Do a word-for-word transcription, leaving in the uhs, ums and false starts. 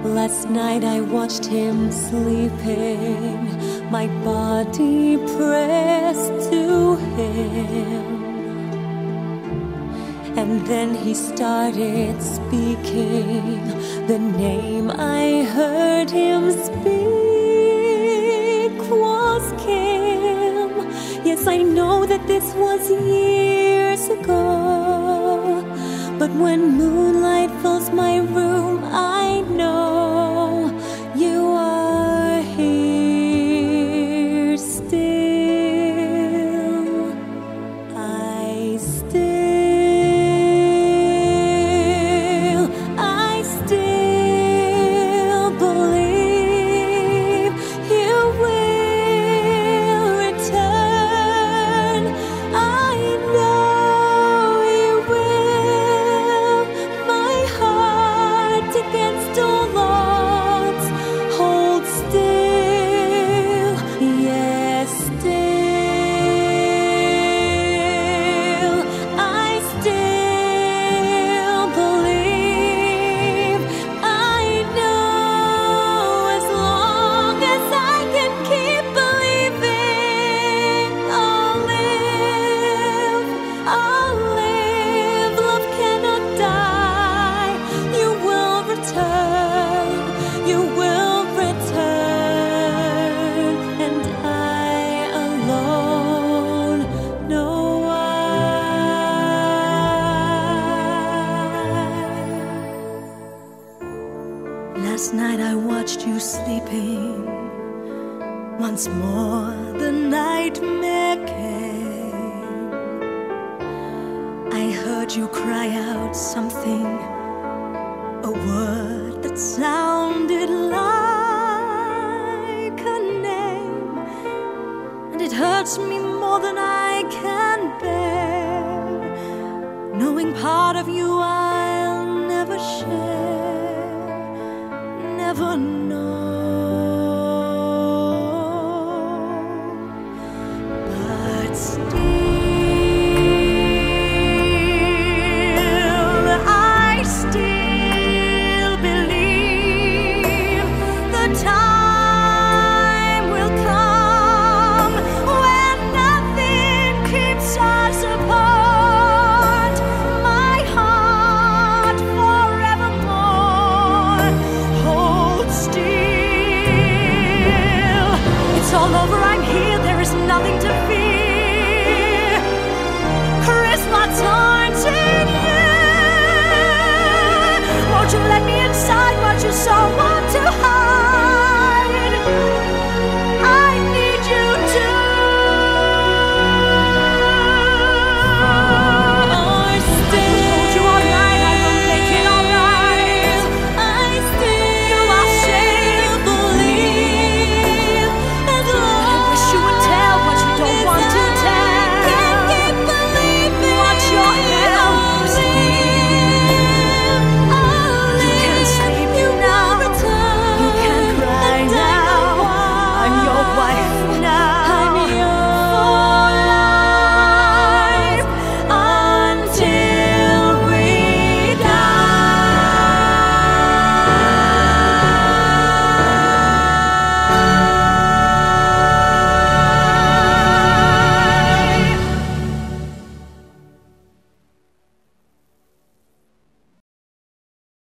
Last night I watched him sleeping, my body pressed to him. And then he started speaking the name I heard him speak was Kim. Yes, I know that this was years ago, but when moonlight fills my room, I know you are here still. I still, I still believe you will return. I know you will. My heart against all odds hold still, yes, still. I still believe. I know as long as I can keep believing, I'll live, I'll live. Love cannot die. You will return, you will return, and I alone know why. Last night I watched you sleeping. Once more the nightmare came. I heard you cry out something, a word that sounded like a name, and it hurts me more than I can bear, knowing part of you I'll never share, never know.